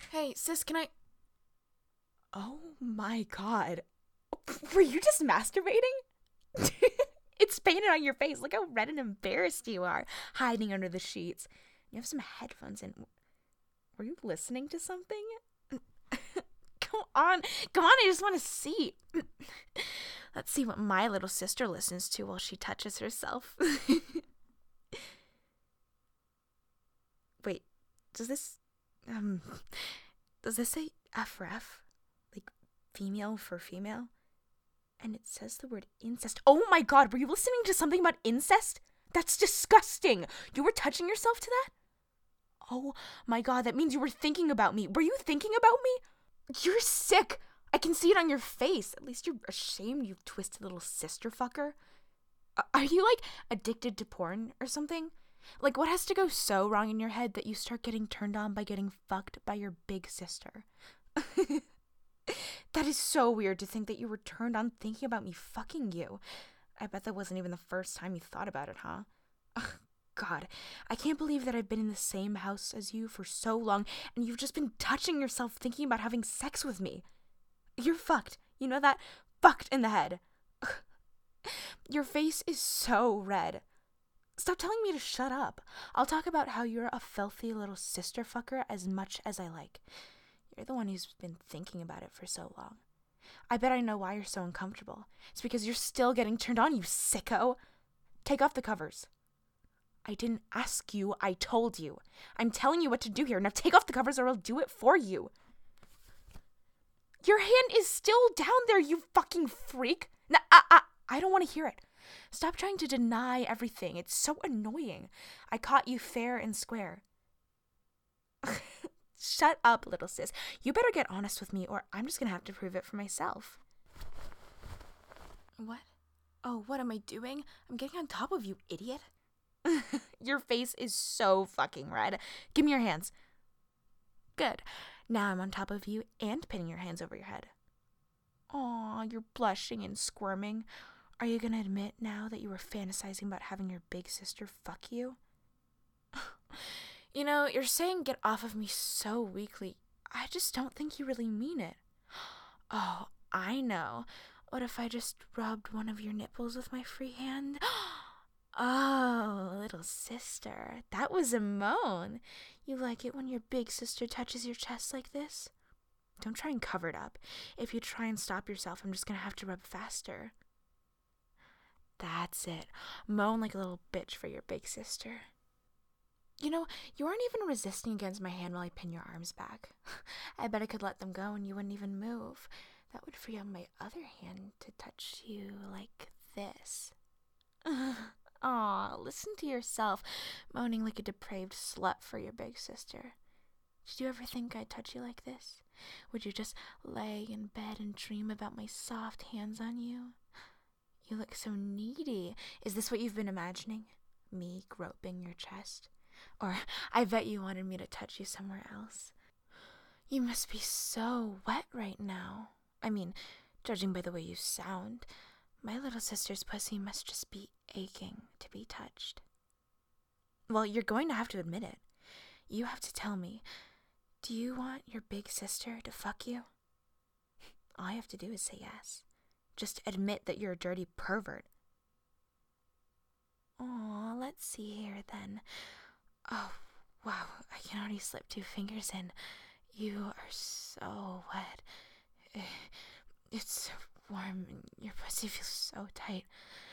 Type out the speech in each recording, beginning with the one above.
Hey, sis, can I? Oh my god. Were you just masturbating? It's painted on your face. Look how red and embarrassed you are, hiding under the sheets. You have some headphones in. Were you listening to something? Come on. Come on, I just want to see. Let's see what my little sister listens to while she touches herself. Wait, does this um does this say F for F? Like female for female? And it says the word incest. Oh my god, were you listening to something about incest? That's disgusting. You were touching yourself to that? Oh my god, that means you were thinking about me. Were you thinking about me? You're sick. I can see it on your face. At least you're ashamed, you twisted little sister fucker. Are you like addicted to porn or something? Like, what has to go so wrong in your head that you start getting turned on by getting fucked by your big sister? That is so weird to think that you were turned on thinking about me fucking you. I bet that wasn't even the first time you thought about it, huh? Ugh, God, I can't believe that I've been in the same house as you for so long and you've just been touching yourself thinking about having sex with me. You're fucked. You know that? Fucked in the head. Ugh. Your face is so red. Stop telling me to shut up. I'll talk about how you're a filthy little sister fucker as much as I like. You're the one who's been thinking about it for so long. I bet I know why you're so uncomfortable. It's because you're still getting turned on, you sicko. Take off the covers. I didn't ask you, I told you. I'm telling you what to do here. Now take off the covers or I'll do it for you. Your hand is still down there, you fucking freak. No, I don't want to hear it. Stop trying to deny everything. It's so annoying. I caught you fair and square. Shut up, little sis. You better get honest with me or I'm just gonna have to prove it for myself. What? Oh, what am I doing? I'm getting on top of you, idiot. Your face is so fucking red. Give me your hands. Good. Now I'm on top of you and pinning your hands over your head. Aw, you're blushing and squirming. Are you gonna admit now that you were fantasizing about having your big sister fuck you? You know, you're saying get off of me so weakly. I just don't think you really mean it. Oh, I know. What if I just rubbed one of your nipples with my free hand? Oh, little sister, that was a moan. You like it when your big sister touches your chest like this? Don't try and cover it up. If you try and stop yourself, I'm just gonna have to rub faster. That's it. Moan like a little bitch for your big sister. You know, you aren't even resisting against my hand while I pin your arms back. I bet I could let them go and you wouldn't even move. That would free up my other hand to touch you like this. Aw, listen to yourself, moaning like a depraved slut for your big sister. Did you ever think I'd touch you like this? Would you just lay in bed and dream about my soft hands on you? You look so needy. Is this what you've been imagining? Me groping your chest? Or I bet you wanted me to touch you somewhere else. You must be so wet right now. I mean, judging by the way you sound, my little sister's pussy must just be aching to be touched. Well, you're going to have to admit it. You have to tell me, do you want your big sister to fuck you? All I have to do is say yes. Just admit that you're a dirty pervert. Aw, let's see here then. Oh, wow, I can already slip 2 fingers in. You are so wet. It's so warm and your pussy feels so tight.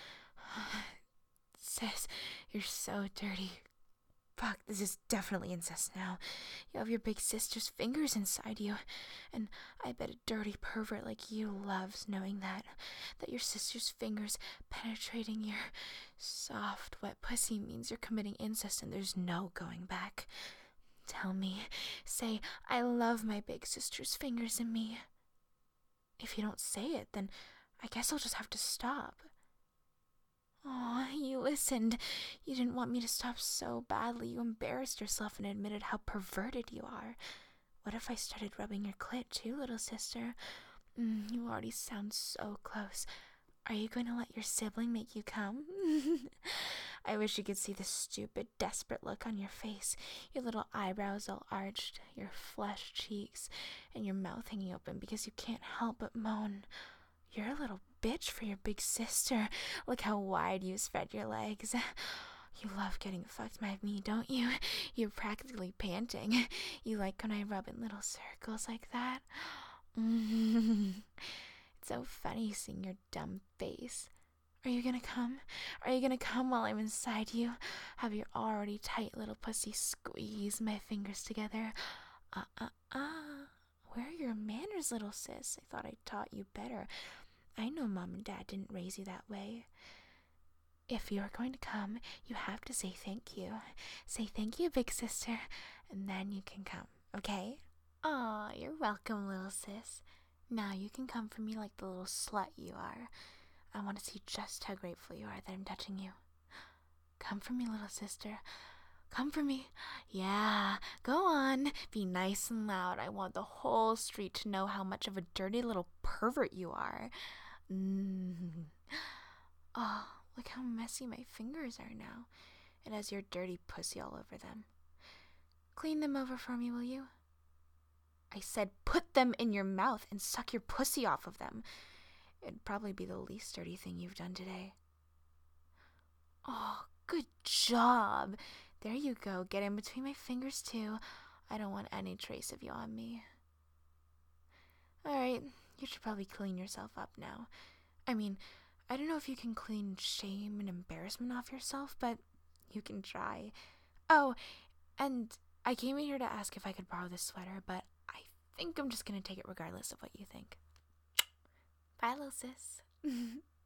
Sis, you're so dirty. Fuck, this is definitely incest now. You have your big sister's fingers inside you. And I bet a dirty pervert like you loves knowing that your sister's fingers penetrating your soft, wet pussy means you're committing incest and there's no going back. Tell me, say, I love my big sister's fingers in me. If you don't say it, then I guess I'll just have to stop. Aw, you listened. You didn't want me to stop so badly. You embarrassed yourself and admitted how perverted you are. What if I started rubbing your clit too, little sister? You already sound so close. Are you going to let your sibling make you come? I wish you could see the stupid, desperate look on your face, your little eyebrows all arched, your flushed cheeks, and your mouth hanging open because you can't help but moan. You're a little bitch for your big sister. Look how wide you spread your legs. You love getting fucked by me, don't you? You're practically panting. You like when I rub in little circles like that? It's so funny seeing your dumb face. Are you gonna come? Are you gonna come while I'm inside you? Have your already tight little pussy squeeze my fingers together? Where are your manners, little sis? I thought I taught you better. I know Mom and Dad didn't raise you that way. If you're going to come, you have to say thank you. Say thank you, big sister, and then you can come, okay? Aw, you're welcome, little sis. Now you can come for me like the little slut you are. I want to see just how grateful you are that I'm touching you. Come for me, little sister. Come for me. Yeah, go on. Be nice and loud. I want the whole street to know how much of a dirty little pervert you are. Oh, look how messy my fingers are now. It has your dirty pussy all over them. Clean them over for me, will you? I said put them in your mouth and suck your pussy off of them. It'd probably be the least dirty thing you've done today. Oh, good job. There you go. Get in between my fingers, too. I don't want any trace of you on me. Alright, you should probably clean yourself up now. I mean, I don't know if you can clean shame and embarrassment off yourself, but you can try. Oh, and I came in here to ask if I could borrow this sweater, but I think I'm just gonna take it regardless of what you think. Bye, little sis.